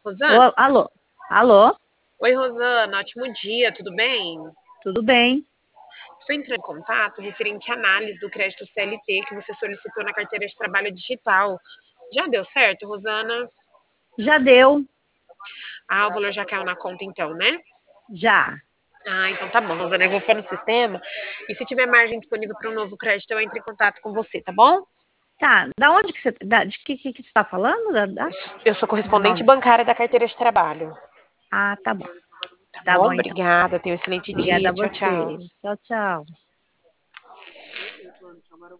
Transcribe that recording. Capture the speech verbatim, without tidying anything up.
Rosana? Ô, alô? Alô? Oi, Rosana, ótimo dia, tudo bem? Tudo bem? Estou entrando em contato referente à análise do crédito C L T que você solicitou na carteira de trabalho digital. Já deu certo, Rosana? Já deu? Ah, o valor já caiu na conta então, né? Já. Ah, então tá bom, Rosana, eu vou pôr no sistema e se tiver margem disponível para um novo crédito, eu entro em contato com você, tá bom? Tá, da onde que você, da, de que, que, que você está falando? Da, da, Eu sou do correspondente nome? bancária da carteira de trabalho. Ah, tá bom. Tá Tá bom? bom, então. Obrigada, tenha um excelente Obrigada dia. a Tchau, tchau. você. Tchau, tchau.